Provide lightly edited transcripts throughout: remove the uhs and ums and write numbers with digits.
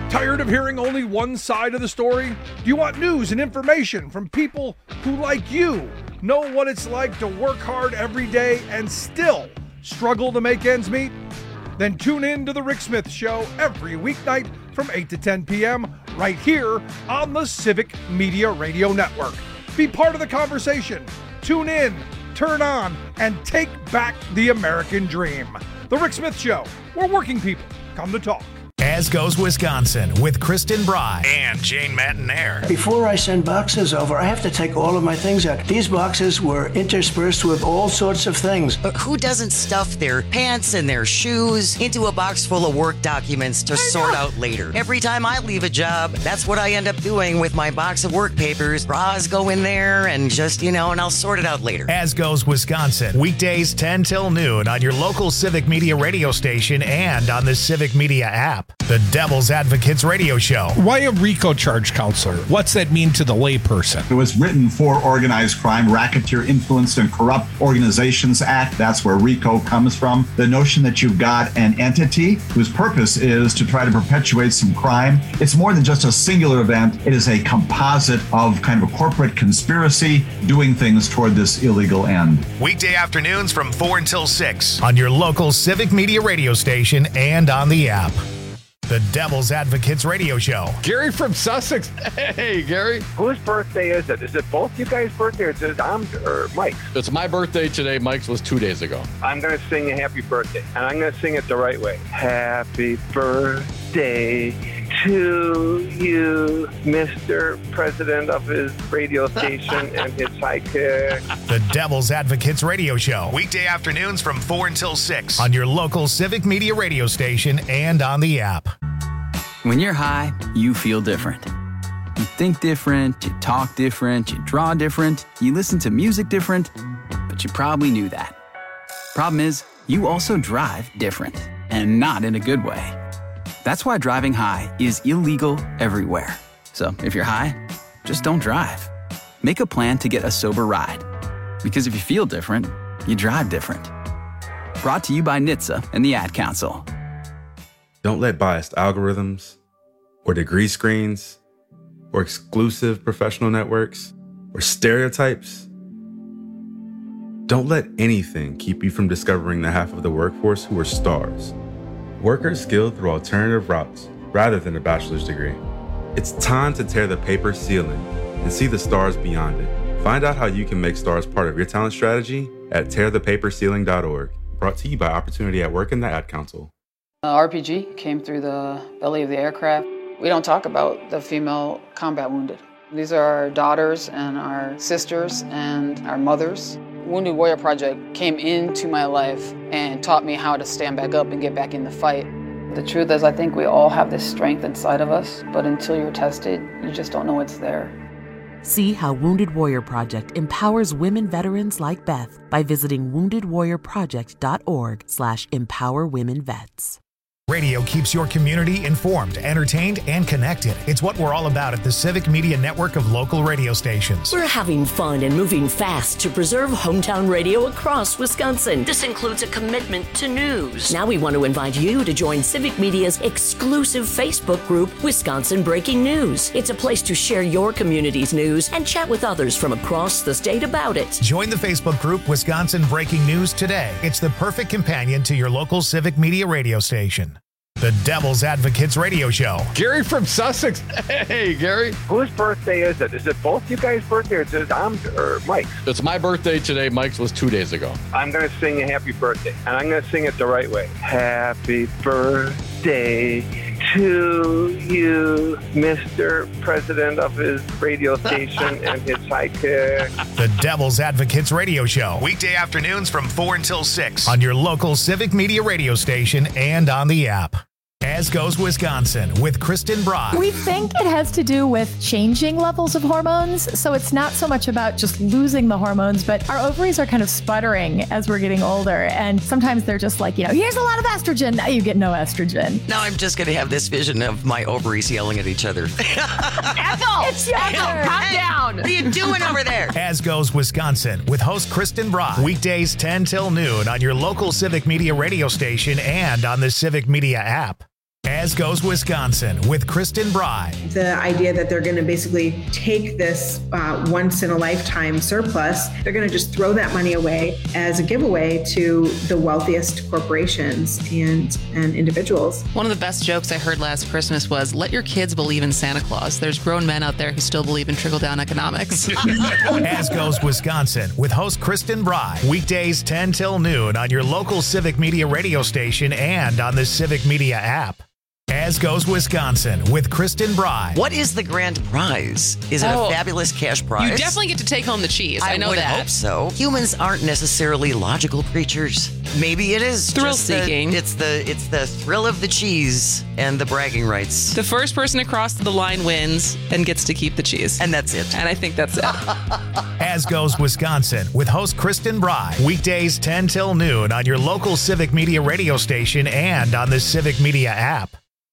Tired of hearing only one side of the story? Do you want news and information from people who, like you, know what it's like to work hard every day and still struggle to make ends meet? Then tune in to The Rick Smith Show every weeknight from 8 to 10 p.m. right here on the Civic Media Radio Network. Be part of the conversation. Tune in, turn on, and take back the American dream. The Rick Smith Show, where working people come to talk. As Goes Wisconsin with Kristen Bry and Jane Matanair. Before I send boxes over, I have to take all of my things out. These boxes were interspersed with all sorts of things. But who doesn't stuff their pants and their shoes into a box full of work documents to sort out later? Every time I leave a job, that's what I end up doing with my box of work papers. Bras go in there and just, and I'll sort it out later. As Goes Wisconsin, weekdays 10 till noon on your local Civic Media radio station and on the Civic Media app. The Devil's Advocates Radio Show. Why a RICO charge counselor? What's that mean to the layperson? It was written for Organized Crime, Racketeer Influenced and Corrupt Organizations Act. That's where RICO comes from. The notion that you've got an entity whose purpose is to try to perpetuate some crime. It's more than just a singular event. It is a composite of kind of a corporate conspiracy doing things toward this illegal end. Weekday afternoons from 4 until 6 on your local Civic Media radio station and on the app. The Devil's Advocates Radio Show. Gary from Sussex. Hey, Gary. Whose birthday is it? Is it both you guys' birthday or is it Mike's? It's my birthday today. Mike's was 2 days ago. I'm going to sing a happy birthday, and I'm going to sing it the right way. Happy birthday to you, Mr. President of his radio station and his sidekick. The Devil's Advocates Radio Show. Weekday afternoons from 4 until 6 on your local Civic Media radio station and on the app. When you're high, you feel different. You think different, you talk different, you draw different, you listen to music different, but you probably knew that. Problem is, you also drive different, and not in a good way. That's why driving high is illegal everywhere. So if you're high, just don't drive. Make a plan to get a sober ride. Because if you feel different, you drive different. Brought to you by NHTSA and the Ad Council. Don't let biased algorithms or degree screens or exclusive professional networks or stereotypes. Don't let anything keep you from discovering the half of the workforce who are stars. Workers skilled through alternative routes rather than a bachelor's degree. It's time to tear the paper ceiling and see the stars beyond it. Find out how you can make stars part of your talent strategy at tearthepaperceiling.org. Brought to you by Opportunity at Work and the Ad Council. RPG came through the belly of the aircraft. We don't talk about the female combat wounded. These are our daughters and our sisters and our mothers. Wounded Warrior Project came into my life and taught me how to stand back up and get back in the fight. The truth is, I think we all have this strength inside of us, but until you're tested, you just don't know it's there. See how Wounded Warrior Project empowers women veterans like Beth by visiting woundedwarriorproject.org/empowerwomenvets. Radio keeps your community informed, entertained, and connected. It's what we're all about at the Civic Media network of local radio stations. We're having fun and moving fast to preserve hometown radio across Wisconsin. This includes a commitment to news. Now we want to invite you to join Civic Media's exclusive Facebook group, Wisconsin Breaking News. It's a place to share your community's news and chat with others from across the state about it. Join the Facebook group Wisconsin Breaking News today. It's the perfect companion to your local Civic Media radio station. The Devil's Advocates Radio Show. Gary from Sussex. Hey, Gary. Whose birthday is it? Is it both you guys' birthday or is it Mike's? It's my birthday today. Mike's was 2 days ago. I'm going to sing a happy birthday, and I'm going to sing it the right way. Happy birthday to you, Mr. President of his radio station and his sidekick. The Devil's Advocates Radio Show. Weekday afternoons from 4 until 6 on your local Civic Media radio station and on the app. As Goes Wisconsin with Kristen Bry. We think it has to do with changing levels of hormones. So it's not so much about just losing the hormones, but our ovaries are kind of sputtering as we're getting older. And sometimes they're just like, here's a lot of estrogen. Now you get no estrogen. Now I'm just going to have this vision of my ovaries yelling at each other. Ethel! It's Ethel! Calm down! What are you doing over there? As Goes Wisconsin with host Kristen Bry. Weekdays 10 till noon on your local Civic Media radio station and on the Civic Media app. As Goes Wisconsin with Kristen Bry. The idea that they're going to basically take this once-in-a-lifetime surplus, they're going to just throw that money away as a giveaway to the wealthiest corporations and individuals. One of the best jokes I heard last Christmas was, let your kids believe in Santa Claus. There's grown men out there who still believe in trickle-down economics. As Goes Wisconsin with host Kristen Bry. Weekdays 10 till noon on your local Civic Media radio station and on the Civic Media app. As Goes Wisconsin with Kristen Bry. What is the grand prize? Is it a fabulous cash prize? You definitely get to take home the cheese. I know would that. hope so. Humans aren't necessarily logical creatures. Maybe it is thrill-seeking. It's the thrill of the cheese and the bragging rights. The first person across the line wins and gets to keep the cheese. And that's it. And I think that's it. As Goes Wisconsin with host Kristen Bry. Weekdays 10 till noon on your local Civic Media radio station and on the Civic Media app.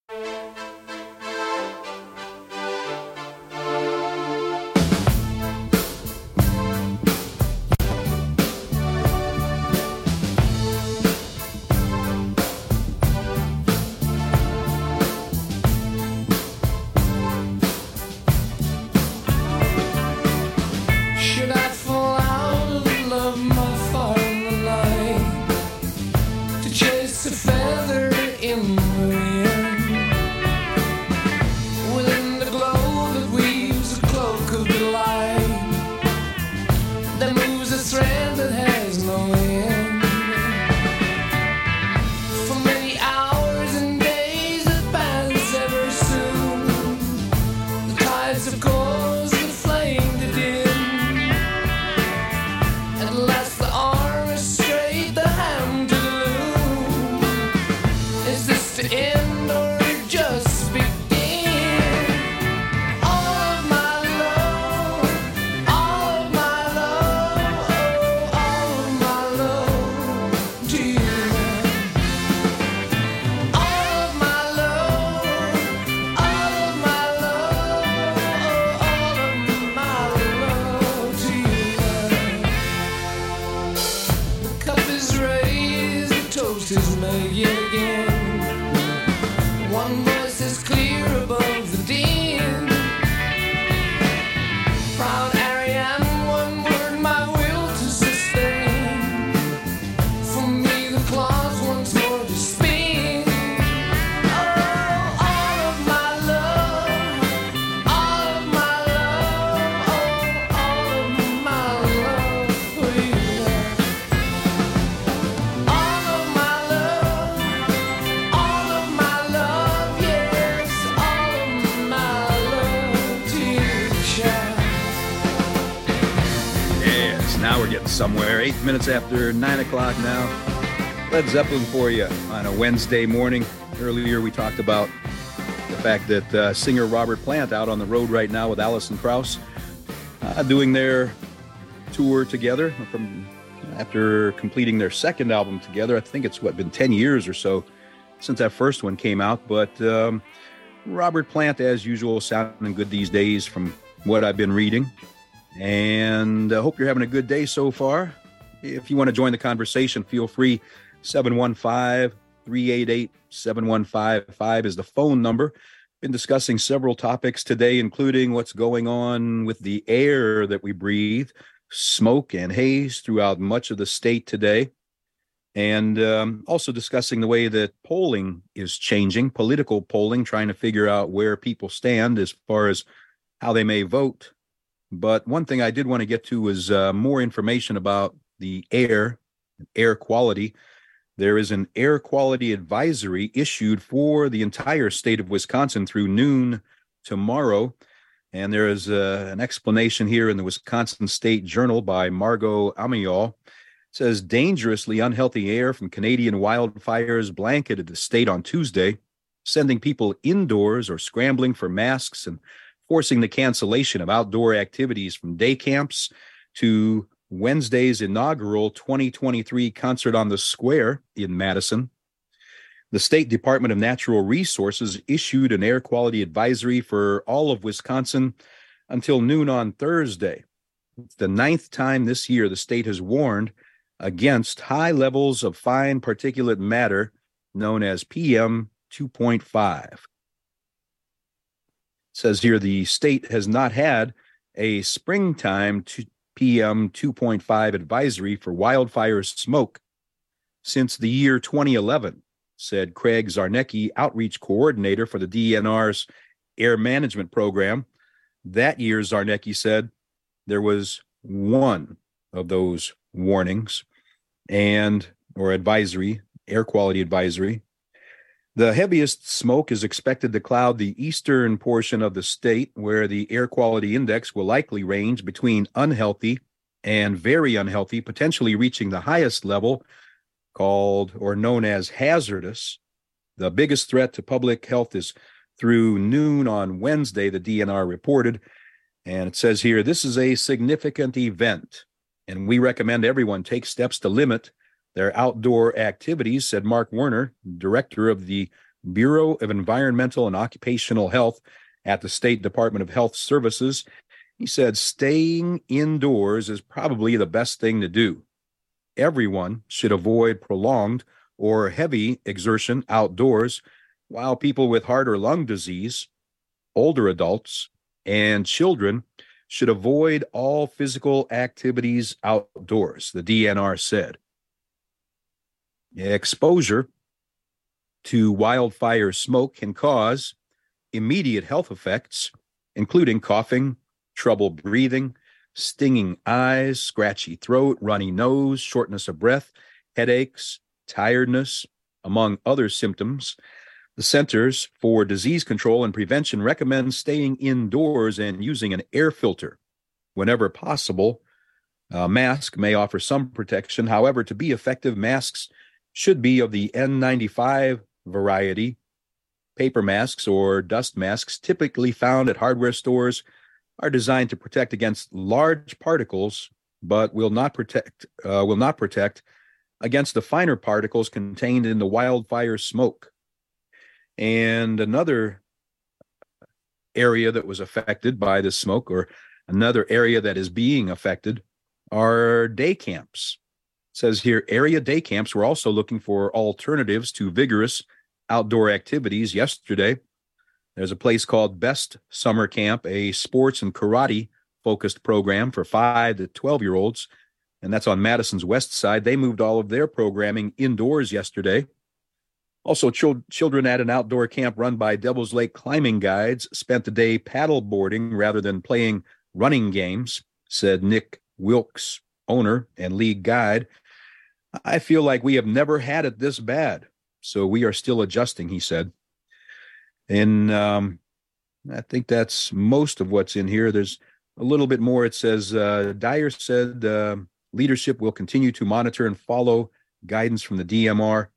Somewhere 8 minutes after 9 o'clock now. Led Zeppelin for you on a Wednesday morning. Earlier we talked about the fact that singer Robert Plant out on the road right now with Alison Krauss doing their tour together from after completing their second album together. I think it's been 10 years or so since that first one came out, but Robert Plant, as usual, sounding good these days from what I've been reading. And I hope you're having a good day so far. If you want to join the conversation, feel free. 715-388-7155 is the phone number. Been discussing several topics today, including what's going on with the air that we breathe, smoke and haze throughout much of the state today. And also discussing the way that polling is changing, political polling, trying to figure out where people stand as far as how they may vote. But one thing I did want to get to was more information about the air quality. There is an air quality advisory issued for the entire state of Wisconsin through noon tomorrow. And there is an explanation here in the Wisconsin State Journal by Margot Amiol. It says dangerously unhealthy air from Canadian wildfires blanketed the state on Tuesday, sending people indoors or scrambling for masks and forcing the cancellation of outdoor activities from day camps to Wednesday's inaugural 2023 Concert on the Square in Madison. The State Department of Natural Resources issued an air quality advisory for all of Wisconsin until noon on Thursday. It's the 9th time this year the state has warned against high levels of fine particulate matter known as PM 2.5. It says here the state has not had a springtime PM 2.5 advisory for wildfire smoke since the year 2011, said Craig Zarnecki, outreach coordinator for the DNR's air management program. That year, Zarnecki said there was one of those warnings or advisory, air quality advisory. The heaviest smoke is expected to cloud the eastern portion of the state, where the air quality index will likely range between unhealthy and very unhealthy, potentially reaching the highest level, called or known as hazardous. The biggest threat to public health is through noon on Wednesday, the DNR reported. And it says here, this is a significant event, and we recommend everyone take steps to limit their outdoor activities, said Mark Werner, director of the Bureau of Environmental and Occupational Health at the State Department of Health Services. He said staying indoors is probably the best thing to do. Everyone should avoid prolonged or heavy exertion outdoors, while people with heart or lung disease, older adults, and children should avoid all physical activities outdoors, the DNR said. Exposure to wildfire smoke can cause immediate health effects, including coughing, trouble breathing, stinging eyes, scratchy throat, runny nose, shortness of breath, headaches, tiredness, among other symptoms. The Centers for Disease Control and Prevention recommends staying indoors and using an air filter whenever possible. A mask may offer some protection. However, to be effective, masks should be of the N95 variety. Paper masks or dust masks typically found at hardware stores are designed to protect against large particles, but will not protect against the finer particles contained in the wildfire smoke. And another area that was affected by this smoke, or another area that is being affected, are day camps. It says here, area day camps were also looking for alternatives to vigorous outdoor activities yesterday. There's a place called Best Summer Camp, a sports and karate-focused program for 5 to 12-year-olds, and that's on Madison's west side. They moved all of their programming indoors yesterday. Also, children at an outdoor camp run by Devil's Lake Climbing Guides spent the day paddle boarding rather than playing running games, said Nick Wilkes, owner and lead guide. I feel like we have never had it this bad, so we are still adjusting, he said. And I think that's most of what's in here. There's a little bit more. It says, Dyer said leadership will continue to monitor and follow guidance from the DNR.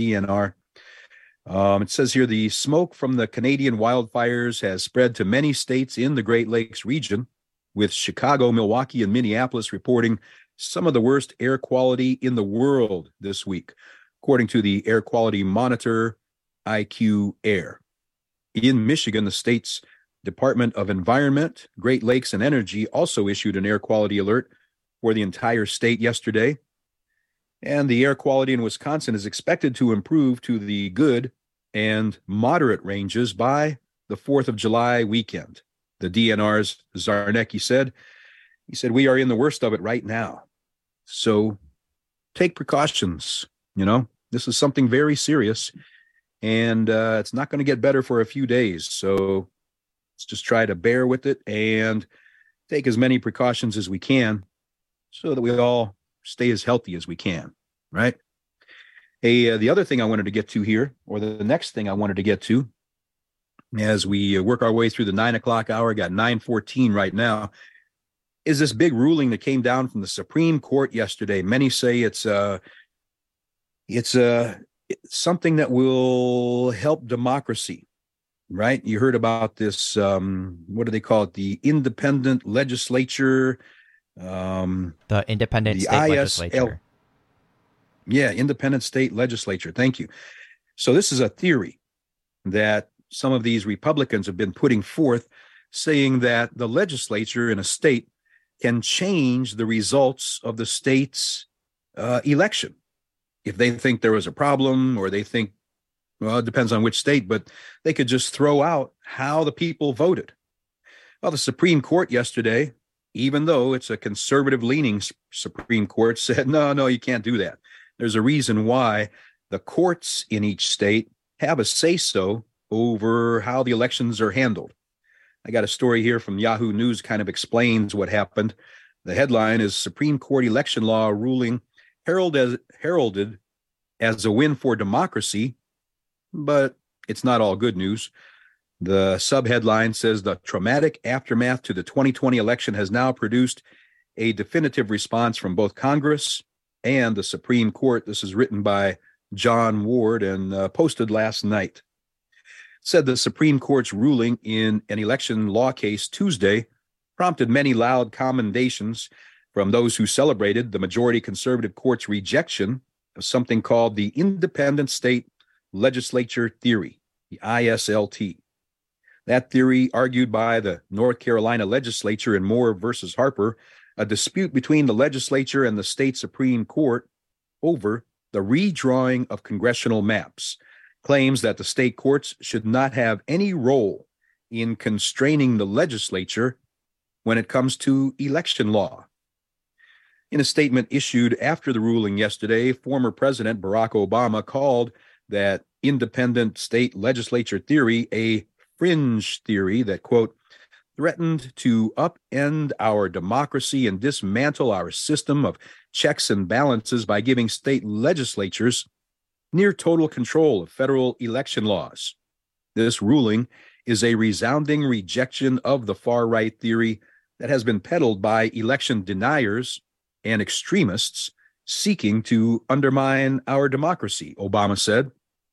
It says here, the smoke from the Canadian wildfires has spread to many states in the Great Lakes region, with Chicago, Milwaukee, and Minneapolis reporting some of the worst air quality in the world this week, according to the air quality monitor IQ Air. In Michigan, the state's Department of Environment, Great Lakes, and Energy also issued an air quality alert for the entire state yesterday. And the air quality in Wisconsin is expected to improve to the good and moderate ranges by the 4th of July weekend. The DNR's Zarnecki said, we are in the worst of it right now. So take precautions. This is something very serious, and it's not going to get better for a few days. So let's just try to bear with it and take as many precautions as we can so that we all stay as healthy as we can, right? Hey, the other thing I wanted to get to here, or the next thing I wanted to get to, as we work our way through the 9 o'clock hour, got 9:14 right now, is this big ruling that came down from the Supreme Court yesterday. Many say it's something that will help democracy, right? You heard about this, what do they call it? The independent legislature. The independent state legislature. Yeah, independent state legislature. Thank you. So this is a theory that some of these Republicans have been putting forth, saying that the legislature in a state can change the results of the state's election. If they think there was a problem, or they think, Well, it depends on which state, but they could just throw out how the people voted. Well, the Supreme Court yesterday, even though it's a conservative-leaning Supreme Court, said, no, you can't do that. There's a reason why the courts in each state have a say-so over how the elections are handled. I got a story here from Yahoo News kind of explains what happened. The headline is Supreme Court election law ruling heralded as a win for democracy, but it's not all good news. The subheadline says the traumatic aftermath to the 2020 election has now produced a definitive response from both Congress and the Supreme Court. This is written by John Ward and posted last night. It said the Supreme Court's ruling in an election law case Tuesday prompted many loud commendations from those who celebrated the majority conservative court's rejection of something called the Independent State Legislature Theory, the ISLT. That theory, argued by the North Carolina legislature in Moore versus Harper, a dispute between the legislature and the state Supreme Court over the redrawing of congressional maps, claims that the state courts should not have any role in constraining the legislature when it comes to election law. In a statement issued after the ruling yesterday, former President Barack Obama called that independent state legislature theory a fringe theory that, quote, threatened to upend our democracy and dismantle our system of checks and balances by giving state legislatures near total control of federal election laws. This ruling is a resounding rejection of the far-right theory that has been peddled by election deniers and extremists seeking to undermine our democracy, Obama said.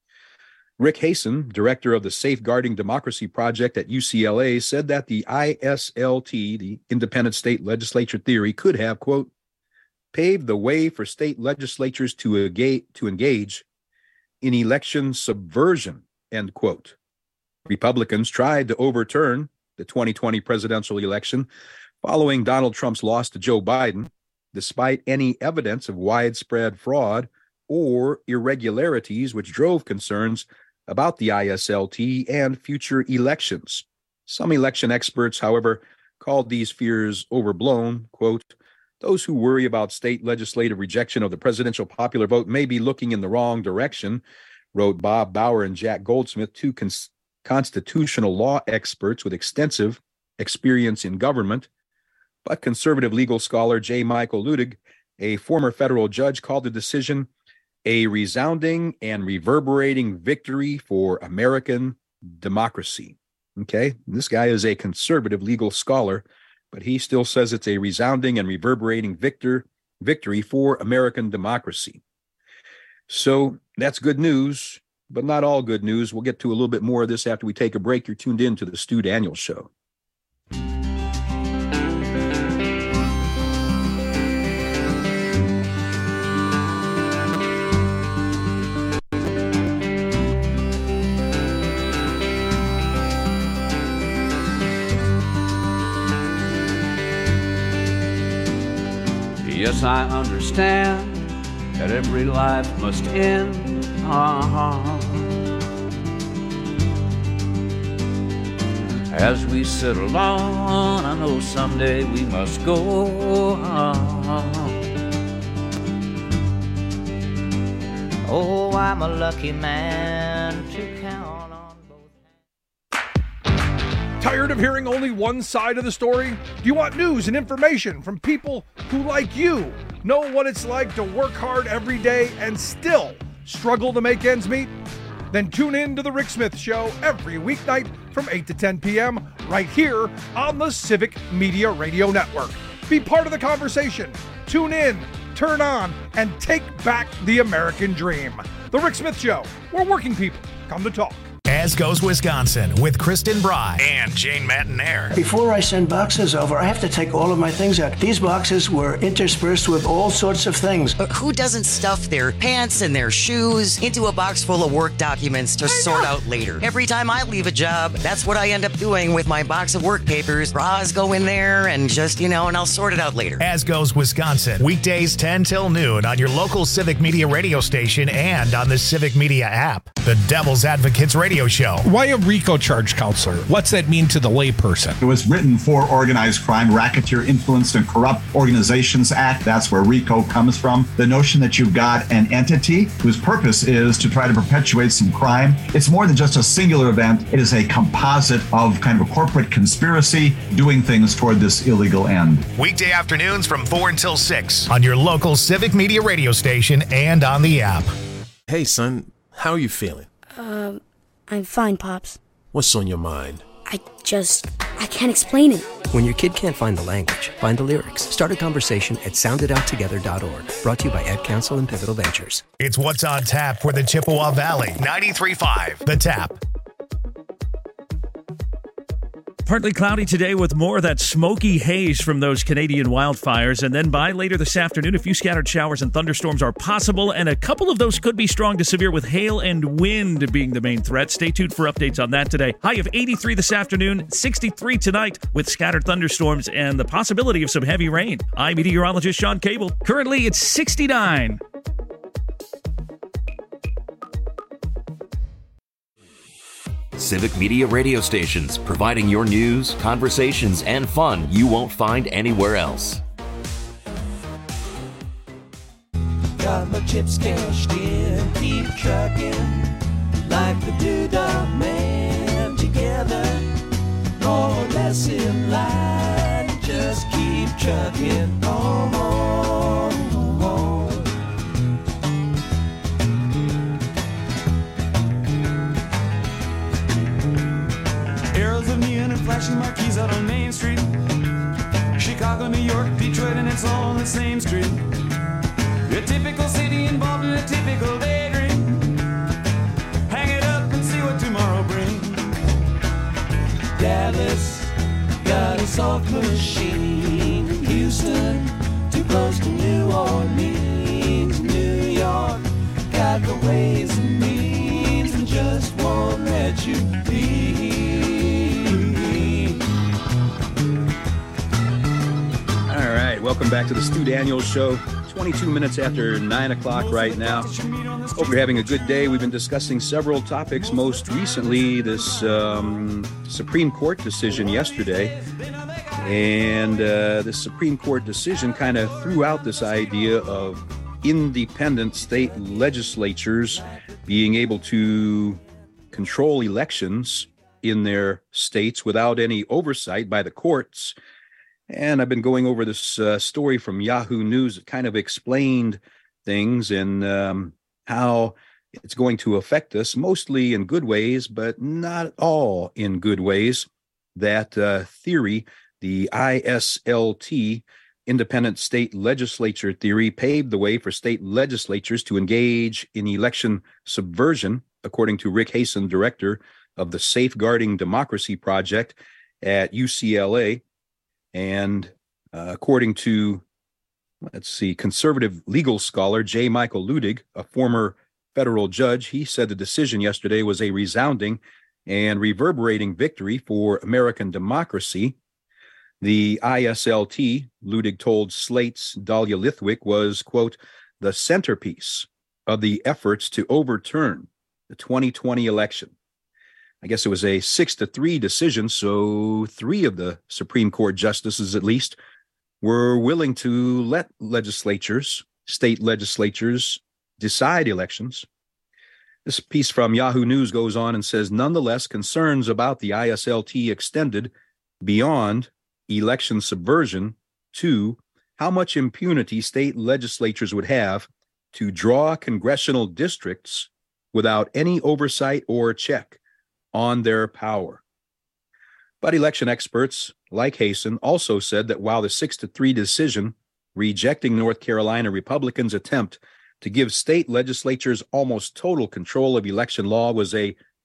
Rick Hasen, director of the Safeguarding Democracy Project at UCLA, said that the ISLT, the Independent State Legislature Theory, could have, quote, paved the way for state legislatures to engage in election subversion, end quote. Republicans tried to overturn the 2020 presidential election following Donald Trump's loss to Joe Biden, despite any evidence of widespread fraud or irregularities which drove concerns about the ISLT and future elections. Some election experts, however, called these fears overblown. Quote, those who worry about state legislative rejection of the presidential popular vote may be looking in the wrong direction, wrote Bob Bauer and Jack Goldsmith, two constitutional law experts with extensive experience in government. But conservative legal scholar J. Michael Ludig, a former federal judge, called the decision a resounding and reverberating victory for American democracy. Okay, this guy is a conservative legal scholar, but he still says it's a resounding and reverberating victory for American democracy. So that's good news, but not all good news. We'll get to a little bit more of this after we take a break. You're tuned in to the Stu Daniels Show. Yes, I understand that every life must end. As we settle on, I know someday we must go. Oh, I'm a lucky man to count on. Tired of hearing only one side of the story? Do you want news and information from people who, like you, know what it's like to work hard every day and still struggle to make ends meet? Then tune in to The Rick Smith Show every weeknight from 8 to 10 p.m. right here on the Civic Media Radio Network. Be part of the conversation. Tune in, turn on, and take back the American dream. The Rick Smith Show, where working people come to talk. As Goes Wisconsin with Kristen Bry and Jane Matinaire. Before I send boxes over, I have to take all of my things out. These boxes were interspersed with all sorts of things. Who doesn't stuff their pants and their shoes into a box full of work documents to sort out later? Every time I leave a job, that's what I end up doing with my box of work papers. Bras go in there and just, and I'll sort it out later. As Goes Wisconsin, weekdays 10 till noon on your local Civic Media radio station and on the Civic Media app. The Devil's Advocates Radio Show. Why a RICO charge, counselor? What's that mean to the layperson? It was written for Organized Crime, Racketeer, Influenced, and Corrupt Organizations Act. That's where RICO comes from. The notion that you've got an entity whose purpose is to try to perpetuate some crime. It's more than just a singular event. It is a composite of kind of a corporate conspiracy doing things toward this illegal end. Weekday afternoons from 4 until 6 on your local Civic Media radio station and on the app. Hey, son, how are you feeling? I'm fine, Pops. What's on your mind? I can't explain it. When your kid can't find the language, find the lyrics. Start a conversation at soundedouttogether.org. Brought to you by Ad Council and Pivotal Ventures. It's What's on Tap for the Chippewa Valley. 93.5 The Tap. Partly cloudy today with more of that smoky haze from those Canadian wildfires. And then by later this afternoon, a few scattered showers and thunderstorms are possible. And a couple of those could be strong to severe with hail and wind being the main threat. Stay tuned for updates on that today. High of 83 this afternoon, 63 tonight with scattered thunderstorms and the possibility of some heavy rain. I'm meteorologist Sean Cable. Currently, it's 69. Civic Media radio stations, providing your news, conversations, and fun you won't find anywhere else. Got my chips cashed in, keep trucking like the Doodah Man. Together, more or less in line, just keep trucking on. Arrows of neon and flashing marquees out on Main Street. Chicago, New York, Detroit, and it's all on the same street. A typical city involved in a typical daydream. Hang it up and see what tomorrow brings. Dallas got a soft machine. Houston, too close to New Orleans. New York got the ways and means and just won't let you be. All right, welcome back to the Stu Daniels Show. 22 minutes after 9 o'clock right now. Hope you're having a good day. We've been discussing several topics, most recently this Supreme Court decision yesterday. And this Supreme Court decision kind of threw out this idea of independent state legislatures being able to control elections in their states without any oversight by the courts. And I've been going over this story from Yahoo News that kind of explained things and how it's going to affect us, mostly in good ways, but not all in good ways. That theory, the ISLT, Independent State Legislature theory, paved the way for state legislatures to engage in election subversion, according to Rick Hasen, director of the Safeguarding Democracy Project at UCLA. And according to, conservative legal scholar J. Michael Ludig, a former federal judge, he said the decision yesterday was a resounding and reverberating victory for American democracy. The ISLT, Ludig told Slate's Dahlia Lithwick, was, quote, the centerpiece of the efforts to overturn the 2020 election. I guess it was a 6-3 decision, so 3 of the Supreme Court justices, at least, were willing to let state legislatures, decide elections. This piece from Yahoo News goes on and says, nonetheless, concerns about the ISLT extended beyond election subversion to how much impunity state legislatures would have to draw congressional districts without any oversight or check on their power. But election experts like Hasen also said that while the 6-3 decision rejecting North Carolina Republicans' attempt to give state legislatures almost total control of election law was a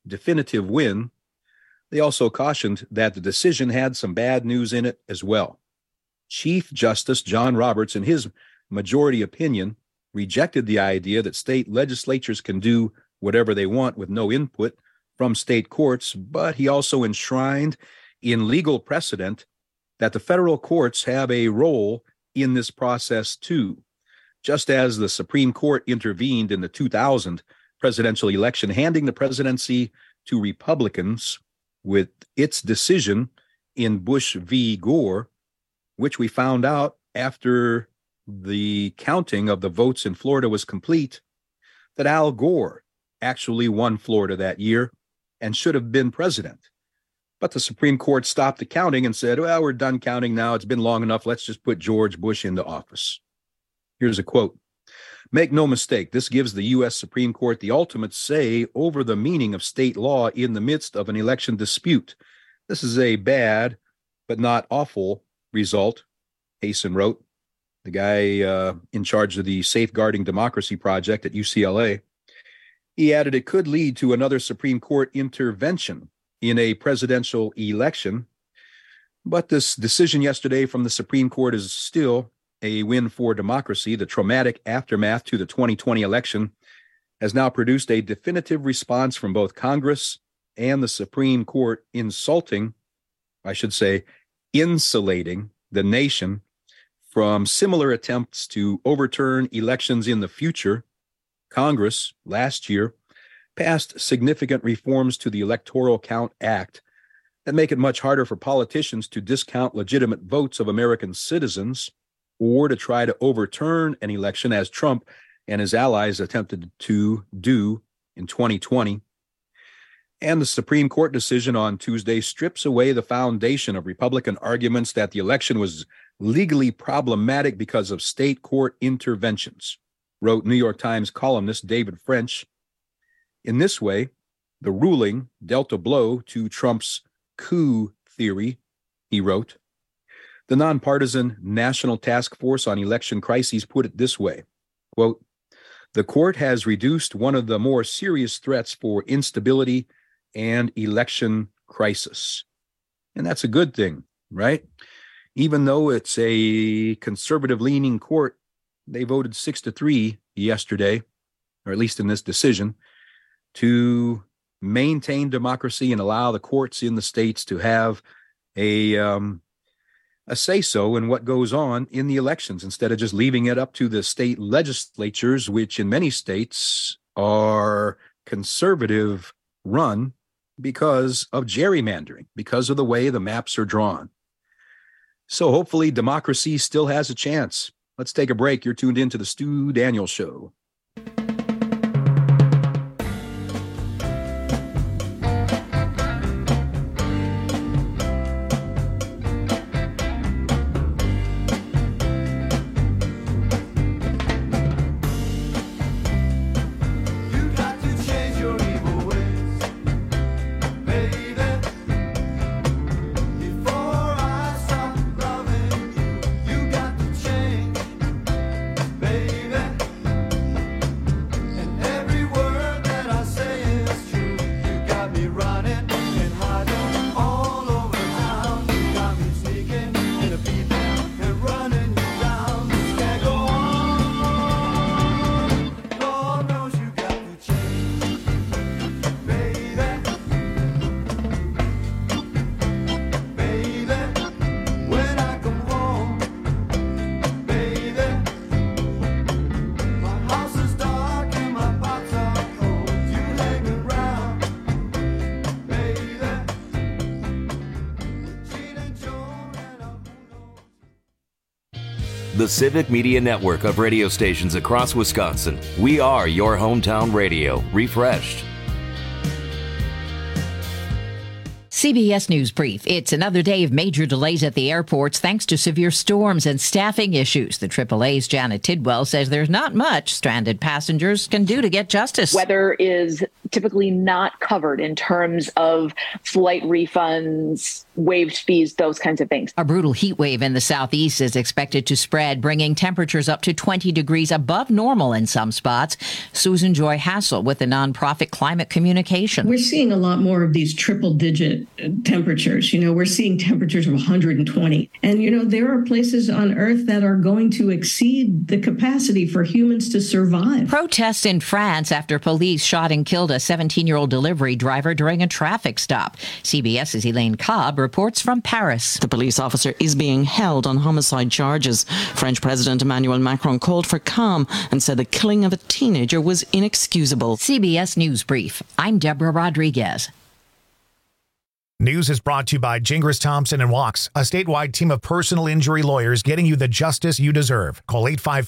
definitive win, they also cautioned that the decision had some bad news in it as well. Chief Justice John Roberts, in his majority opinion, rejected the idea that state legislatures can do whatever they want with no input from state courts, but he also enshrined in legal precedent that the federal courts have a role in this process too. Just as the Supreme Court intervened in the 2000 presidential election, handing the presidency to Republicans with its decision in Bush v. Gore, which we found out after the counting of the votes in Florida was complete, that Al Gore actually won Florida that year and should have been president. But the Supreme Court stopped the counting and said, well, we're done counting now. It's been long enough. Let's just put George Bush into office. Here's a quote. Make no mistake, this gives the U.S. Supreme Court the ultimate say over the meaning of state law in the midst of an election dispute. This is a bad, but not awful result, Hasen wrote, the guy in charge of the Safeguarding Democracy Project at UCLA. He added it could lead to another Supreme Court intervention in a presidential election, but this decision yesterday from the Supreme Court is still a win for democracy. The traumatic aftermath to the 2020 election has now produced a definitive response from both Congress and the Supreme Court, insulating the nation from similar attempts to overturn elections in the future. Congress last year passed significant reforms to the Electoral Count Act that make it much harder for politicians to discount legitimate votes of American citizens or to try to overturn an election, as Trump and his allies attempted to do in 2020. And the Supreme Court decision on Tuesday strips away the foundation of Republican arguments that the election was legally problematic because of state court interventions, wrote New York Times columnist David French. In this way, the ruling dealt a blow to Trump's coup theory, he wrote. The nonpartisan National Task Force on Election Crises put it this way, quote, the court has reduced one of the more serious threats for instability and election crisis. And that's a good thing, right? Even though it's a conservative-leaning court, they voted 6-3 yesterday, or at least in this decision, to maintain democracy and allow the courts in the states to have a say-so in what goes on in the elections instead of just leaving it up to the state legislatures, which in many states are conservative run because of gerrymandering, because of the way the maps are drawn. So hopefully democracy still has a chance. Let's take a break. You're tuned into the Stu Daniels Show. The Civic Media Network of radio stations across Wisconsin. We are your hometown radio, refreshed. CBS News Brief. It's another day of major delays at the airports thanks to severe storms and staffing issues. The AAA's Janet Tidwell says there's not much stranded passengers can do to get justice. Weather is typically not covered in terms of flight refunds, waived fees, those kinds of things. A brutal heat wave in the southeast is expected to spread, bringing temperatures up to 20 degrees above normal in some spots. Susan Joy Hassel with the nonprofit Climate Communication. We're seeing a lot more of these triple-digit temperatures. We're seeing temperatures of 120. And, there are places on Earth that are going to exceed the capacity for humans to survive. Protests in France after police shot and killed a 17-year-old delivery driver during a traffic stop. CBS's Elaine Cobb reports from Paris. The police officer is being held on homicide charges. French President Emmanuel Macron called for calm and said the killing of a teenager was inexcusable. CBS News Brief. I'm Deborah Rodriguez. News is brought to you by Gingras Thompson & Walks, a statewide team of personal injury lawyers getting you the justice you deserve. Call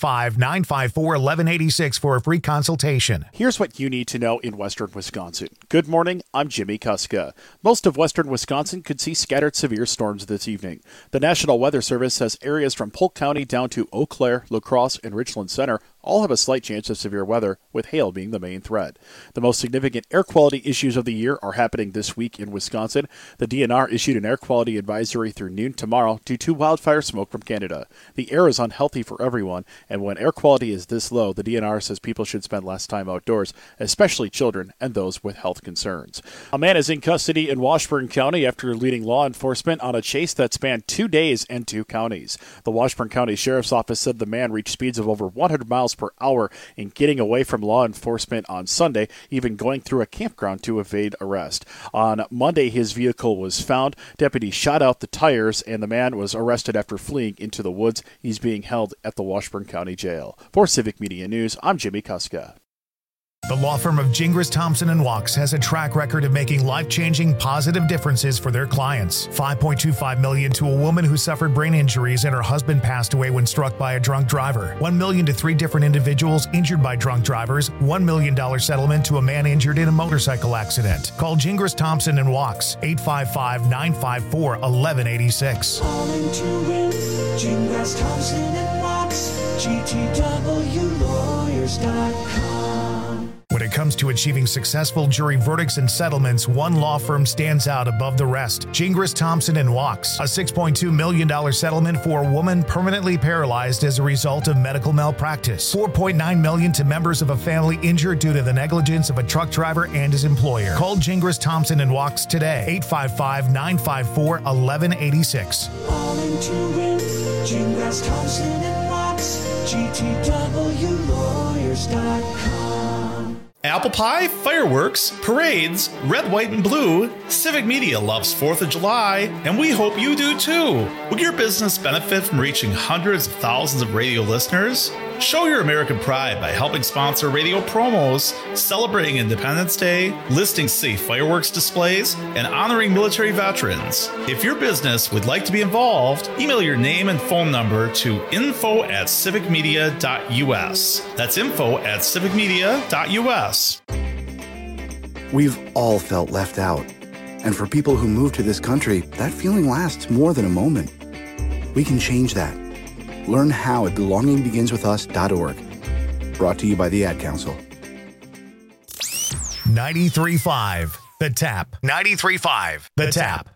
855-954-1186 for a free consultation. Here's what you need to know in western Wisconsin. Good morning, I'm Jimmy Kuska. Most of western Wisconsin could see scattered severe storms this evening. The National Weather Service says areas from Polk County down to Eau Claire, La Crosse, and Richland Center all have a slight chance of severe weather, with hail being the main threat. The most significant air quality issues of the year are happening this week in Wisconsin. The DNR issued an air quality advisory through noon tomorrow due to wildfire smoke from Canada. The air is unhealthy for everyone, and when air quality is this low, the DNR says people should spend less time outdoors, especially children and those with health concerns. A man is in custody in Washburn County after leading law enforcement on a chase that spanned 2 days and 2 counties. The Washburn County Sheriff's Office said the man reached speeds of over 100 miles per hour in getting away from law enforcement on Sunday, even going through a campground to evade arrest. On Monday, his vehicle was found. Deputies shot out the tires, and the man was arrested after fleeing into the woods. He's being held at the Washburn County Jail. For Civic Media News, I'm Jimmy Kuska. The law firm of Gingras Thompson & Walks has a track record of making life-changing positive differences for their clients. $5.25 million to a woman who suffered brain injuries and her husband passed away when struck by a drunk driver. $1 million to 3 different individuals injured by drunk drivers. $1 million settlement to a man injured in a motorcycle accident. Call Gingras Thompson & Walks, 855-954-1186. Calling to win, Gingras Thompson & Walks, GTWlawyers.com. When it comes to achieving successful jury verdicts and settlements, one law firm stands out above the rest. Gingras Thompson & Walks, a $6.2 million settlement for a woman permanently paralyzed as a result of medical malpractice. $4.9 million to members of a family injured due to the negligence of a truck driver and his employer. Call Gingras Thompson & Walks today, 855-954-1186. Calling to win, Gingras Thompson & Walks, GTWlawyers.com. Apple pie, fireworks, parades, red, white, and blue. Civic Media loves 4th of July, and we hope you do too. Will your business benefit from reaching hundreds of thousands of radio listeners? Show your American pride by helping sponsor radio promos, celebrating Independence Day, listing safe fireworks displays, and honoring military veterans. If your business would like to be involved, email your name and phone number to info@civicmedia.us. That's info@civicmedia.us. We've all felt left out. And for people who move to this country, that feeling lasts more than a moment. We can change that. Learn how at belongingbeginswithus.org. Brought to you by the Ad Council. 93.5 The Tap. 93.5 The Tap.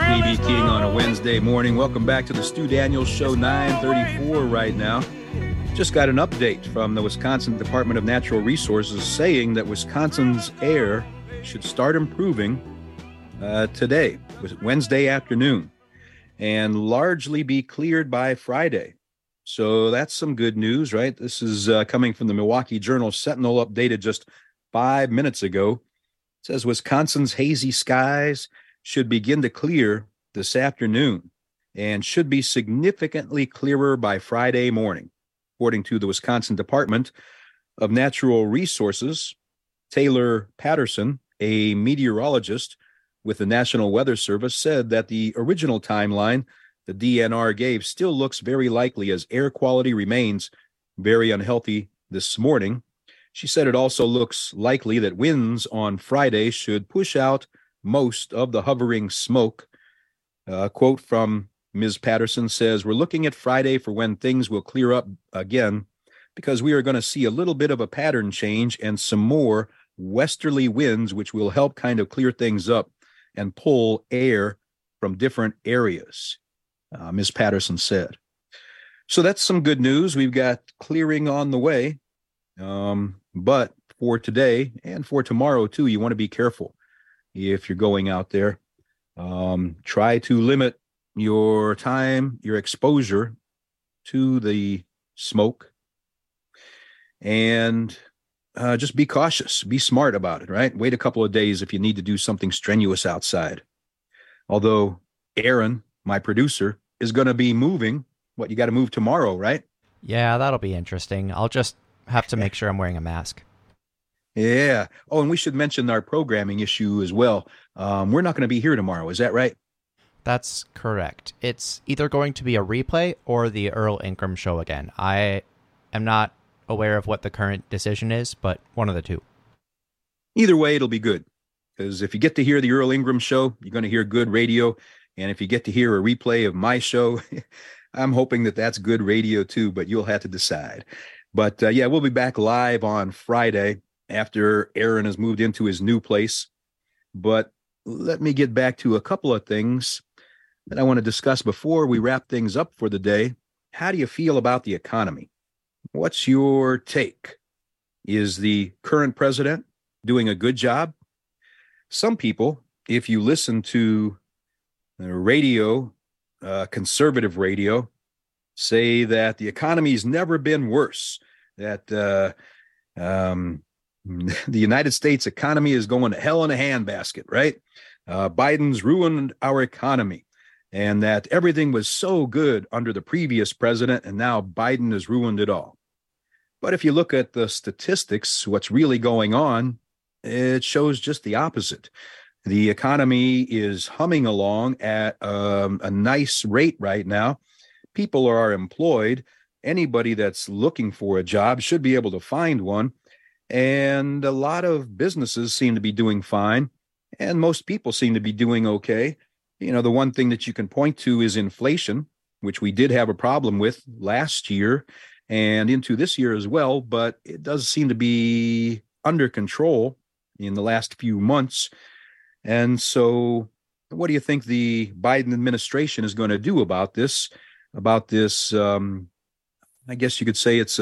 Morning. Welcome back to the Stu Daniels Show, 9:34 right now. Just got an update from the Wisconsin Department of Natural Resources saying that Wisconsin's air should start improving today, Wednesday afternoon, and largely be cleared by Friday. So that's some good news, right? This is coming from the Milwaukee Journal-Sentinel, updated just 5 minutes ago. It says Wisconsin's hazy skies should begin to clear this afternoon and should be significantly clearer by Friday morning. According to the Wisconsin Department of Natural Resources, Taylor Patterson, a meteorologist with the National Weather Service, said that the original timeline the DNR gave still looks very likely as air quality remains very unhealthy this morning. She said it also looks likely that winds on Friday should push out most of the hovering smoke. A quote from Ms. Patterson says, "We're looking at Friday for when things will clear up again, because we are going to see a little bit of a pattern change and some more westerly winds, which will help kind of clear things up and pull air from different areas," Ms. Patterson said. So that's some good news. We've got clearing on the way. But for today and for tomorrow, too, you want to be careful if you're going out there. Try to limit your time, your exposure to the smoke, and just be cautious. Be smart about it, right? Wait a couple of days if you need to do something strenuous outside. Although Aaron, my producer, is going to be moving. What, you got to move tomorrow, right? Yeah, that'll be interesting. I'll just have to make sure I'm wearing a mask. Yeah. Oh, and we should mention our programming issue as well. We're not going to be here tomorrow. Is that right? That's correct. It's either going to be a replay or the Earl Ingram show again. I am not aware of what the current decision is, but one of the two. Either way, it'll be good. Because if you get to hear the Earl Ingram show, you're going to hear good radio. And if you get to hear a replay of my show, I'm hoping that that's good radio too, but you'll have to decide. But yeah, we'll be back live on Friday after Aaron has moved into his new place. But let me get back to a couple of things that I want to discuss before we wrap things up for the day. How do you feel about the economy? What's your take? Is the current president doing a good job? Some people, if you listen to radio, conservative radio, say that the economy's never been worse, that the United States economy is going to hell in a handbasket, right? Biden's ruined our economy, and that everything was so good under the previous president, and now Biden has ruined it all. But if you look at the statistics, what's really going on, it shows just the opposite. The economy is humming along at a nice rate right now. People are employed. Anybody that's looking for a job should be able to find one. And a lot of businesses seem to be doing fine. And most people seem to be doing okay. You know, the one thing that you can point to is inflation, which we did have a problem with last year and into this year as well. But it does seem to be under control in the last few months. And so what do you think the Biden administration is going to do about this? I guess you could say it's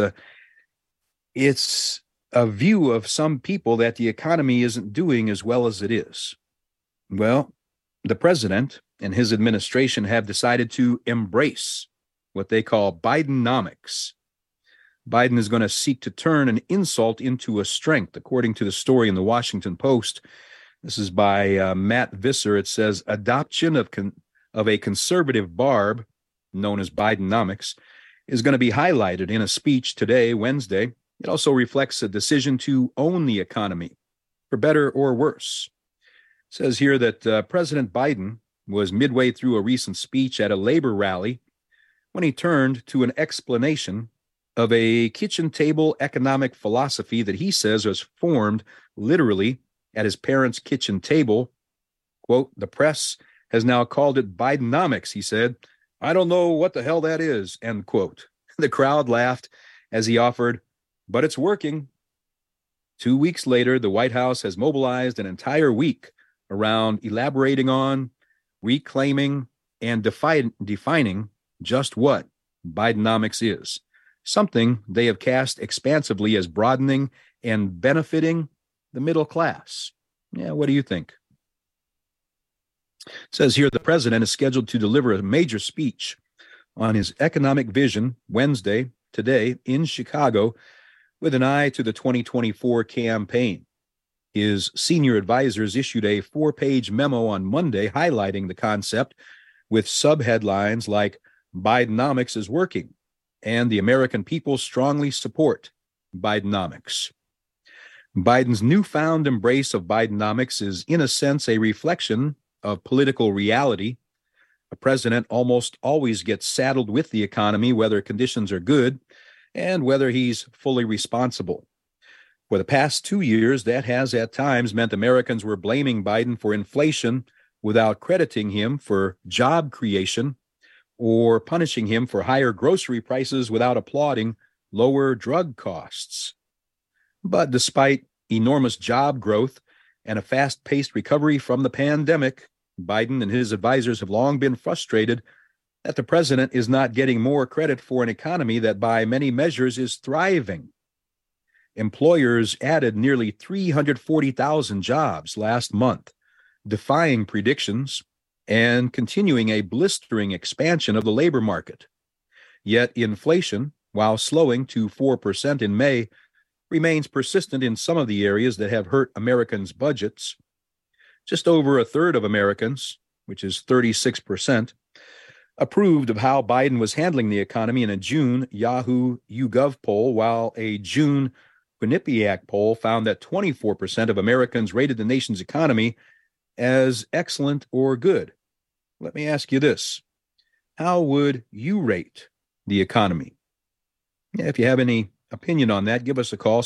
a view of some people that the economy isn't doing as well as it is. Well, the president and his administration have decided to embrace what they call Bidenomics. Biden is going to seek to turn an insult into a strength, according to the story in the Washington Post. This is by Matt Visser. It says, adoption of a conservative barb, known as Bidenomics, is going to be highlighted in a speech today, Wednesday. It also reflects a decision to own the economy, for better or worse. It says here that President Biden was midway through a recent speech at a labor rally when he turned to an explanation of a kitchen table economic philosophy that he says was formed literally at his parents' kitchen table. Quote, the press has now called it Bidenomics, he said. I don't know what the hell that is, end quote. The crowd laughed as he offered, but it's working. 2 weeks later, the White House has mobilized an entire week around elaborating on, reclaiming, and defining just what Bidenomics is. something they have cast expansively as broadening and benefiting the middle class. Yeah, what do you think? It says here the president is scheduled to deliver a major speech on his economic vision Wednesday, today, in Chicago, with an eye to the 2024 campaign. His senior advisors issued a 4-page memo on Monday highlighting the concept with subheadlines like Bidenomics is working and the American people strongly support Bidenomics. Biden's newfound embrace of Bidenomics is, in a sense, a reflection of political reality. A president almost always gets saddled with the economy, whether conditions are good and whether he's fully responsible. For the past 2 years, that has at times meant Americans were blaming Biden for inflation without crediting him for job creation or punishing him for higher grocery prices without applauding lower drug costs. But despite enormous job growth and a fast-paced recovery from the pandemic, Biden and his advisors have long been frustrated that the president is not getting more credit for an economy that by many measures is thriving. Employers added nearly 340,000 jobs last month, defying predictions and continuing a blistering expansion of the labor market. Yet inflation, while slowing to 4% in May, remains persistent in some of the areas that have hurt Americans' budgets. Just over a third of Americans, which is 36%, approved of how Biden was handling the economy in a June Yahoo YouGov poll, while a June Quinnipiac poll found that 24% of Americans rated the nation's economy as excellent or good. Let me ask you this. How would you rate the economy? If you have any opinion on that, give us a call,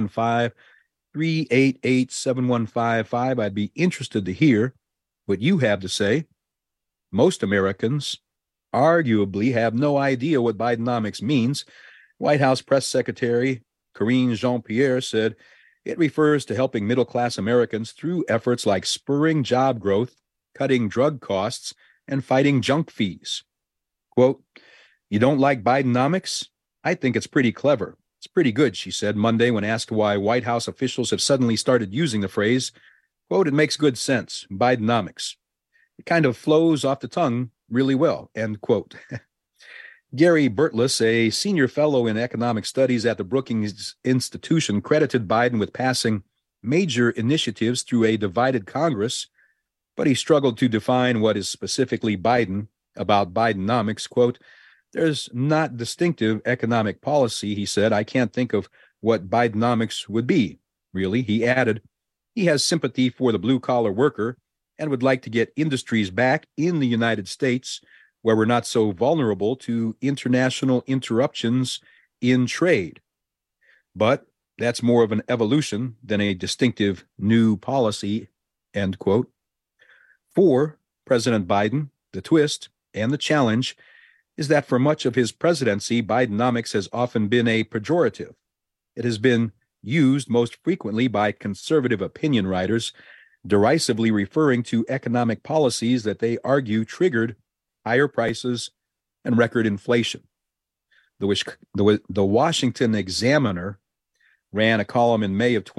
715-388-7155. I'd be interested to hear what you have to say. Most Americans arguably have no idea what Bidenomics means. White House Press Secretary Karine Jean-Pierre said it refers to helping middle-class Americans through efforts like spurring job growth, cutting drug costs, and fighting junk fees. Quote, "You don't like Bidenomics? I think it's pretty clever. It's pretty good," she said Monday when asked why White House officials have suddenly started using the phrase. Quote, "It makes good sense, Bidenomics. It kind of flows off the tongue really well," end quote. Gary Burtless, a senior fellow in economic studies at the Brookings Institution, credited Biden with passing major initiatives through a divided Congress, but he struggled to define what is specifically Biden about Bidenomics. Quote, "There's not distinctive economic policy," he said. "I can't think of what Bidenomics would be, really." He added, he has sympathy for the blue-collar worker and would like to get industries back in the United States where we're not so vulnerable to international interruptions in trade. But that's more of an evolution than a distinctive new policy, end quote. For President Biden, the twist and the challenge is that for much of his presidency, Bidenomics has often been a pejorative. It has been used most frequently by conservative opinion writers, derisively referring to economic policies that they argue triggered higher prices and record inflation. The Washington Examiner ran a column in May of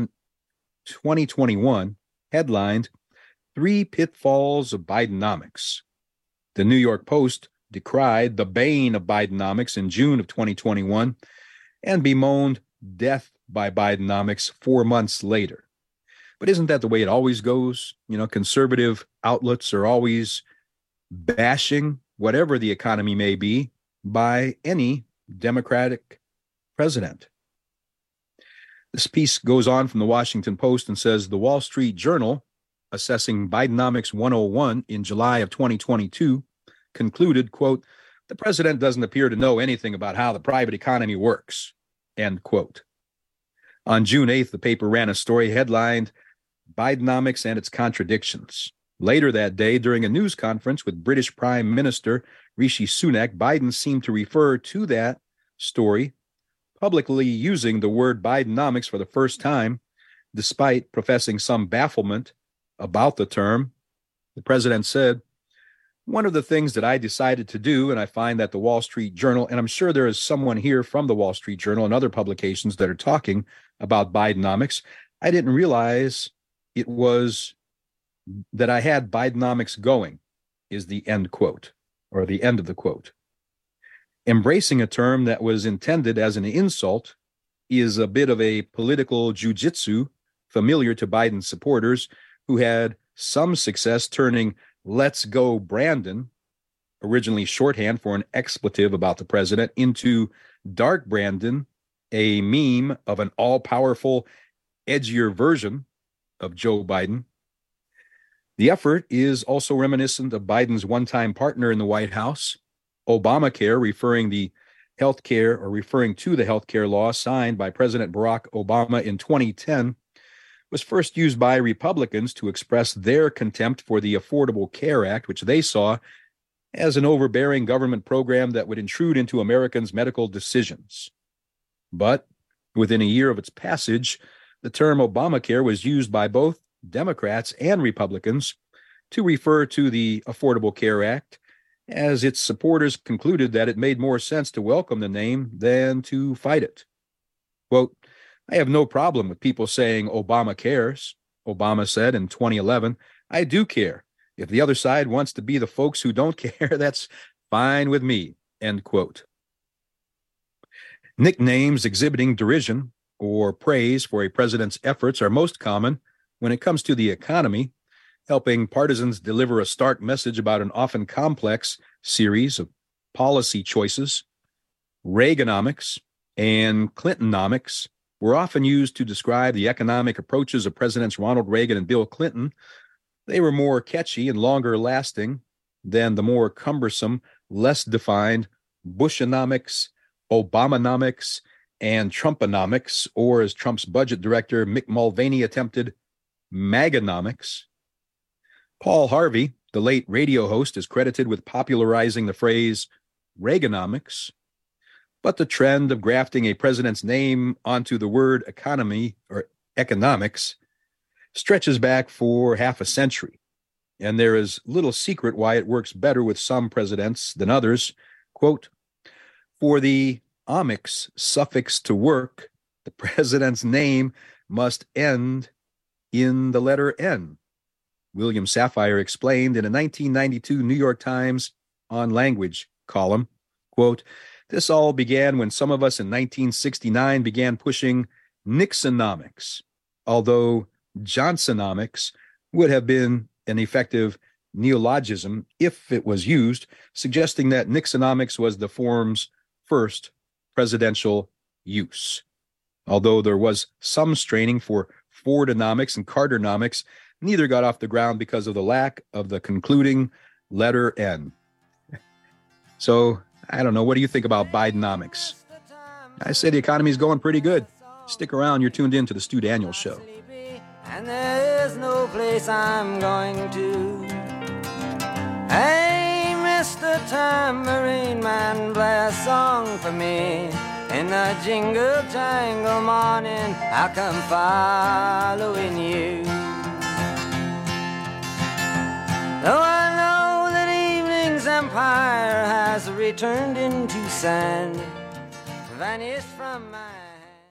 2021 headlined, "3 Pitfalls of Bidenomics." The New York Post decried the bane of Bidenomics in June of 2021 and bemoaned death by Bidenomics 4 months later. But isn't that the way it always goes? You know, conservative outlets are always bashing whatever the economy may be by any Democratic president. This piece goes on from the Washington Post and says the Wall Street Journal, assessing Bidenomics 101 in July of 2022, concluded, quote, "The president doesn't appear to know anything about how the private economy works," end quote. On June 8th, the paper ran a story headlined, "Bidenomics and its Contradictions." Later that day, during a news conference with British Prime Minister Rishi Sunak, Biden seemed to refer to that story, publicly using the word Bidenomics for the first time, despite professing some bafflement about the term. The president said, One of the things that I decided to do, and I find that the Wall Street Journal, and I'm sure there is someone here from the Wall Street Journal and other publications that are talking about Bidenomics, I didn't realize it was that I had Bidenomics going, is the end quote, or the end of the quote. Embracing a term that was intended as an insult is a bit of a political jujitsu familiar to Biden supporters who had some success turning "Let's go Brandon," originally shorthand for an expletive about the president, into "Dark Brandon," a meme of an all-powerful, edgier version of Joe Biden. The effort is also reminiscent of Biden's one-time partner in the White House, Obamacare, referring to the healthcare law signed by President Barack Obama in 2010, was first used by Republicans to express their contempt for the Affordable Care Act, which they saw as an overbearing government program that would intrude into Americans' medical decisions. But within a year of its passage, the term Obamacare was used by both Democrats and Republicans to refer to the Affordable Care Act, as its supporters concluded that it made more sense to welcome the name than to fight it. Quote, "I have no problem with people saying Obama cares," Obama said in 2011. "I do care. If the other side wants to be the folks who don't care, that's fine with me," end quote. Nicknames exhibiting derision or praise for a president's efforts are most common when it comes to the economy, helping partisans deliver a stark message about an often complex series of policy choices. Reaganomics and Clintonomics were often used to describe the economic approaches of Presidents Ronald Reagan and Bill Clinton. They were more catchy and longer lasting than the more cumbersome, less defined Bushonomics, Obamanomics, and Trumponomics, or as Trump's budget director Mick Mulvaney attempted, Maganomics. Paul Harvey, the late radio host, is credited with popularizing the phrase Reaganomics, but the trend of grafting a president's name onto the word economy or economics stretches back for half a century, and there is little secret why it works better with some presidents than others. Quote, "For the omics suffix to work, the president's name must end in the letter N," William Safire explained in a 1992 New York Times On Language column. Quote, "This all began when some of us in 1969 began pushing Nixonomics, although Johnsonomics would have been an effective neologism if it was used, suggesting that Nixonomics was the form's first presidential use. Although there was some straining for Fordonomics and Carternomics, neither got off the ground because of the lack of the concluding letter N." So, I don't know. What do you think about Bidenomics? I say the economy's going pretty good. Stick around. You're tuned in to the Stu Daniels Show. And there is no place I'm going to. Hey, Mr. Tambourine Man, play a song for me. In the jingle jangle morning, I'll come following you. Though I know that evening's empire has returned into sand, vanished from my hand.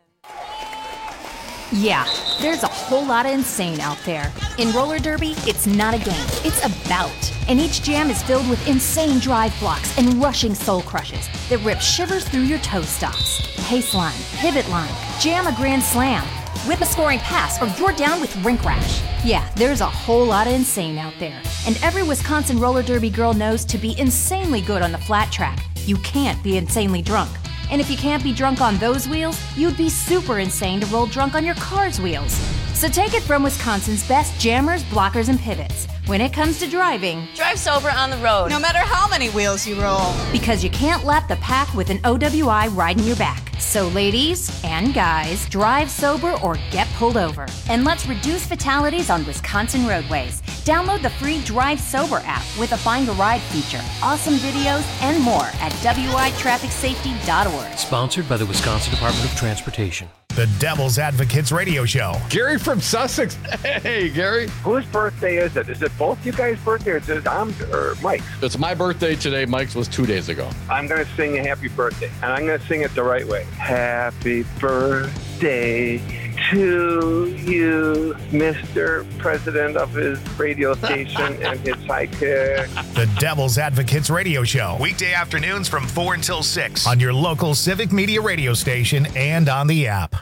Yeah, there's a whole lot of insane out there. In roller derby, it's not a game, it's a bout. And each jam is filled with insane drive blocks and rushing soul crushes that rip shivers through your toe stops. Pace line, pivot line, jam a grand slam, whip a scoring pass, or you're down with rink rash. Yeah, there's a whole lot of insane out there. And every Wisconsin roller derby girl knows to be insanely good on the flat track, you can't be insanely drunk. And if you can't be drunk on those wheels, you'd be super insane to roll drunk on your car's wheels. So take it from Wisconsin's best jammers, blockers, and pivots. When it comes to driving, drive sober on the road, no matter how many wheels you roll. Because you can't lap the pack with an OWI riding your back. So ladies and guys, drive sober or get pulled over. And let's reduce fatalities on Wisconsin roadways. Download the free Drive Sober app with a Find a Ride feature, awesome videos, and more at witrafficsafety.org. Sponsored by the Wisconsin Department of Transportation. The Devil's Advocates Radio Show. Gary from Sussex. Hey, Gary. Whose birthday is it? Is it both you guys' birthday or is it Tom's or Mike's? It's my birthday today. Mike's was 2 days ago. I'm going to sing a happy birthday, and I'm going to sing it the right way. Happy birthday to you, Mr. President of his radio station and his sidekick. The Devil's Advocates Radio Show. Weekday afternoons from 4 until 6 on your local Civic Media radio station and on the app.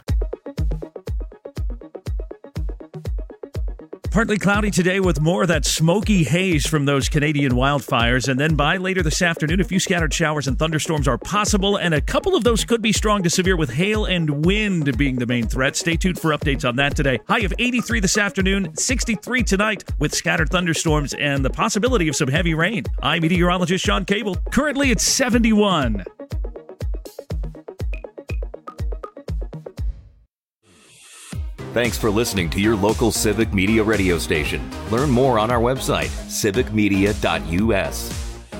Partly cloudy today with more of that smoky haze from those Canadian wildfires. And then by later this afternoon, a few scattered showers and thunderstorms are possible, and a couple of those could be strong to severe with hail and wind being the main threat. Stay tuned for updates on that today. High of 83 this afternoon, 63 tonight with scattered thunderstorms and the possibility of some heavy rain. I'm meteorologist Sean Cable. Currently it's 71. Thanks for listening to your local Civic Media radio station. Learn more on our website, civicmedia.us.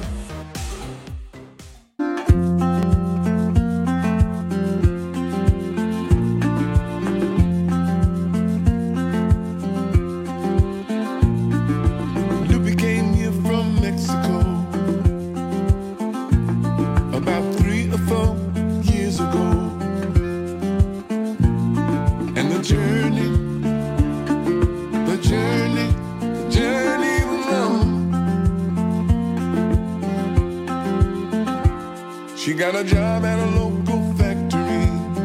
Lupe came here from Mexico about 3 or 4 years ago. And the journey was long. She got a job at a local factory,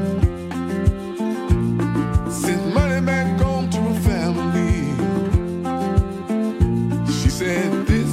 sent money back home to her family. She said, "This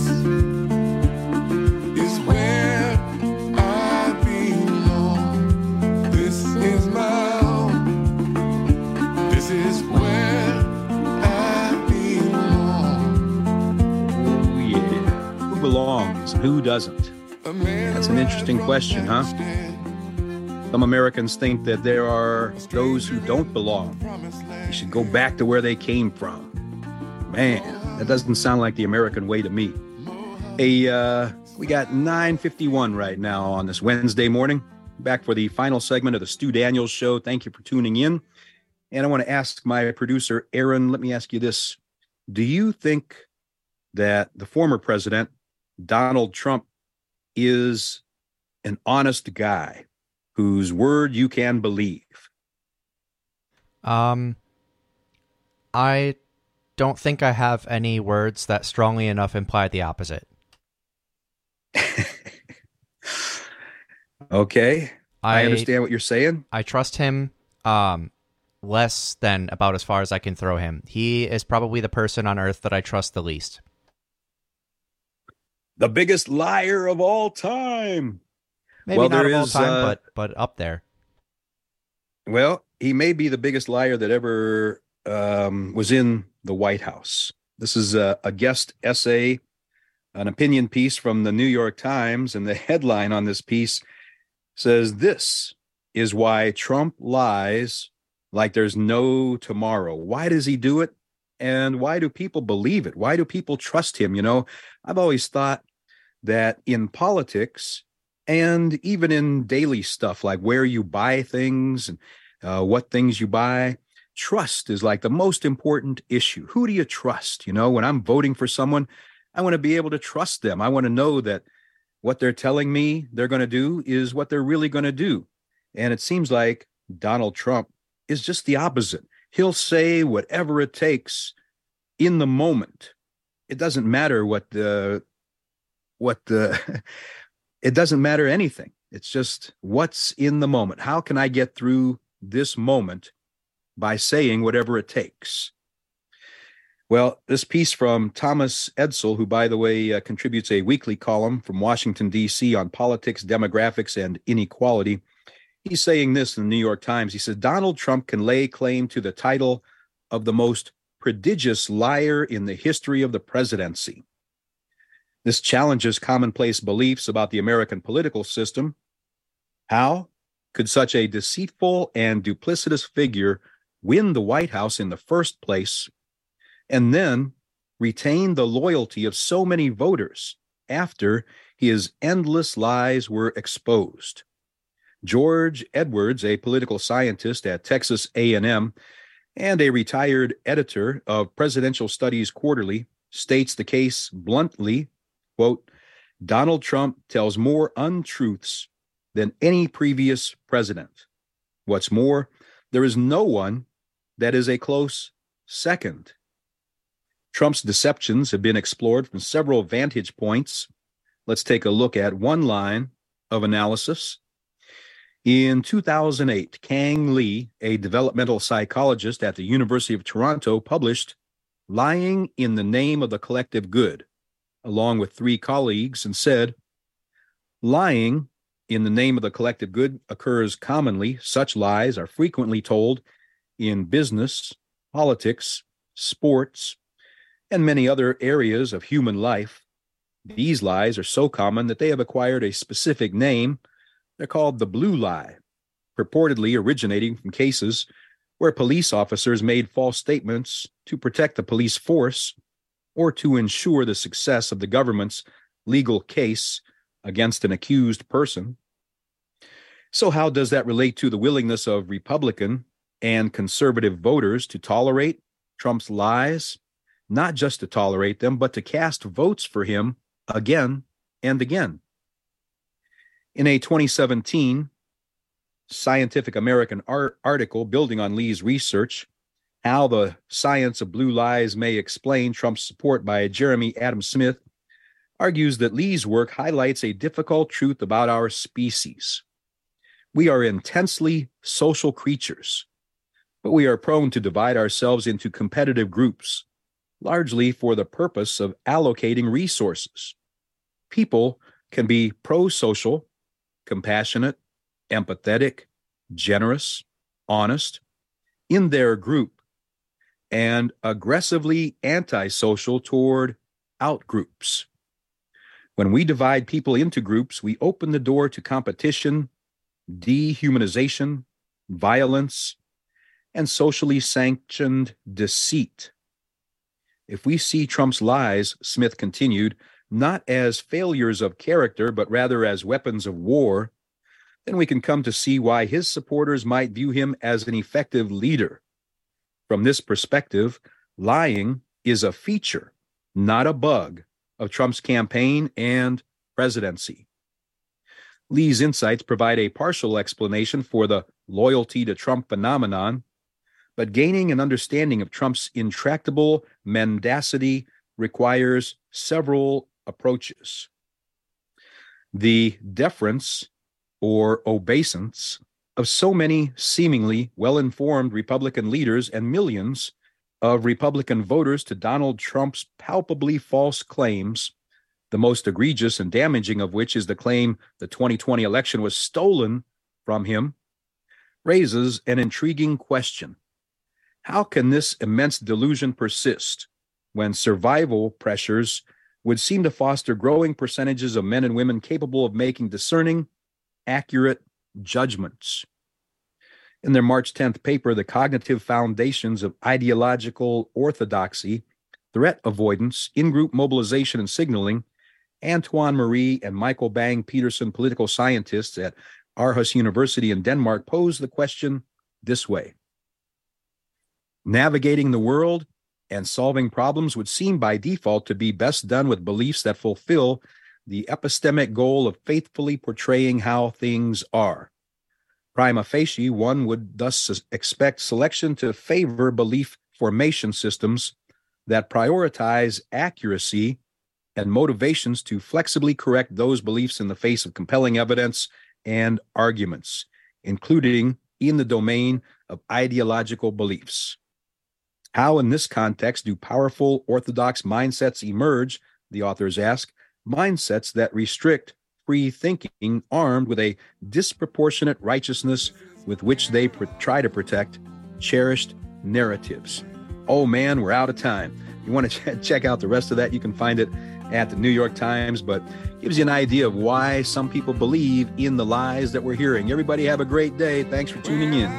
is where I belong. This is my home. This is where I belong." Oh, yeah. Who belongs? Who doesn't? That's an interesting question, huh? Some Americans think that there are those who don't belong. They should go back to where they came from. Man, that doesn't sound like the American way to me. Hey, we got 9:51 right now on this Wednesday morning. Back for the final segment of the Stu Daniels Show. Thank you for tuning in. And I want to ask my producer, Aaron, let me ask you this. Do you think that the former president, Donald Trump, is an honest guy whose word you can believe? I don't think I have any words that strongly enough imply the opposite. Okay. I understand what you're saying. I trust him less than about as far as I can throw him. He is probably the person on earth that I trust the least. The biggest liar of all time. Maybe not of all time, but up there. Well, he may be the biggest liar that ever was in the White House. This is a guest essay, an opinion piece from the New York Times, and the headline on this piece says, "This is why Trump lies like there's no tomorrow." Why does he do it? And why do people believe it? Why do people trust him? You know, I've always thought that in politics and even in daily stuff like where you buy things and what things you buy, trust is like the most important issue. Who do you trust? You know, when I'm voting for someone, I want to be able to trust them. I want to know that what they're telling me they're going to do is what they're really going to do. And it seems like Donald Trump is just the opposite. He'll say whatever it takes in the moment. It doesn't matter it doesn't matter anything. It's just what's in the moment. How can I get through this moment by saying whatever it takes? Well, this piece from Thomas Edsall, who, by the way, contributes a weekly column from Washington, D.C. on politics, demographics, and inequality. He's saying this in the New York Times. He says, Donald Trump can lay claim to the title of the most prodigious liar in the history of the presidency. This challenges commonplace beliefs about the American political system. How could such a deceitful and duplicitous figure win the White House in the first place and then retain the loyalty of so many voters after his endless lies were exposed? George Edwards, a political scientist at Texas A&M and a retired editor of Presidential Studies Quarterly, states the case bluntly, quote, Donald Trump tells more untruths than any previous president. What's more, there is no one that is a close second. Trump's deceptions have been explored from several vantage points. Let's take a look at one line of analysis. In 2008, Kang Lee, a developmental psychologist at the University of Toronto, published Lying in the Name of the Collective Good, along with 3 colleagues, and said, lying in the name of the collective good occurs commonly. Such lies are frequently told in business, politics, sports, and many other areas of human life. These lies are so common that they have acquired a specific name. They're called the blue lie, purportedly originating from cases where police officers made false statements to protect the police force or to ensure the success of the government's legal case against an accused person. So how does that relate to the willingness of Republican and conservative voters to tolerate Trump's lies? Not just to tolerate them, but to cast votes for him again and again. In a 2017 Scientific American article building on Lee's research, How the Science of Blue Lies May Explain Trump's Support by Jeremy Adam Smith, argues that Lee's work highlights a difficult truth about our species. We are intensely social creatures, but we are prone to divide ourselves into competitive groups, largely for the purpose of allocating resources. People can be pro-social, compassionate, empathetic, generous, honest in their group, and aggressively antisocial toward outgroups. When we divide people into groups, we open the door to competition, dehumanization, violence, and socially sanctioned deceit. If we see Trump's lies, Smith continued, not as failures of character, but rather as weapons of war, then we can come to see why his supporters might view him as an effective leader. From this perspective, lying is a feature, not a bug, of Trump's campaign and presidency. Lee's insights provide a partial explanation for the loyalty to Trump phenomenon, but gaining an understanding of Trump's intractable mendacity requires several approaches. The deference or obeisance of so many seemingly well-informed Republican leaders and millions of Republican voters to Donald Trump's palpably false claims, the most egregious and damaging of which is the claim the 2020 election was stolen from him, raises an intriguing question. How can this immense delusion persist when survival pressures would seem to foster growing percentages of men and women capable of making discerning, accurate judgments? In their March 10th paper, The Cognitive Foundations of Ideological Orthodoxy, Threat Avoidance, In-Group Mobilization and Signaling, Antoine Marie and Michael Bang Peterson, political scientists at Aarhus University in Denmark, pose the question this way. Navigating the world and solving problems would seem by default to be best done with beliefs that fulfill the epistemic goal of faithfully portraying how things are. Prima facie, one would thus expect selection to favor belief formation systems that prioritize accuracy and motivations to flexibly correct those beliefs in the face of compelling evidence and arguments, including in the domain of ideological beliefs. How, in this context, do powerful orthodox mindsets emerge, the authors ask, mindsets that restrict free thinking armed with a disproportionate righteousness with which they try to protect cherished narratives. Oh man, we're out of time. If you want to check out the rest of that, you can find it at the New York Times, but gives you an idea of why some people believe in the lies that we're hearing. Everybody have a great day. Thanks for tuning in.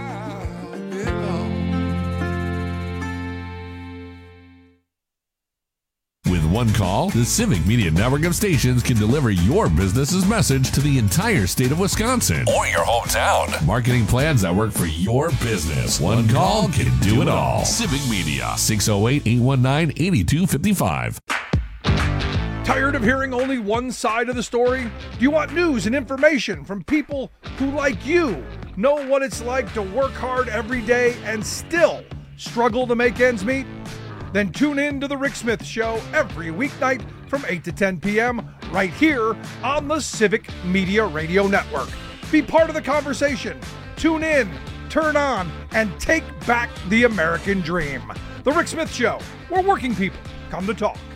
With one call, the Civic Media network of stations can deliver your business's message to the entire state of Wisconsin or your hometown. Marketing plans that work for your business. One call can do it all. Civic Media, 608-819-8255. Tired of hearing only one side of the story? Do you want news and information from people who, like you, know what it's like to work hard every day and still struggle to make ends meet? Then tune in to The Rick Smith Show every weeknight from 8 to 10 p.m. right here on the Civic Media Radio Network. Be part of the conversation. Tune in, turn on, and take back the American dream. The Rick Smith Show, where working people come to talk.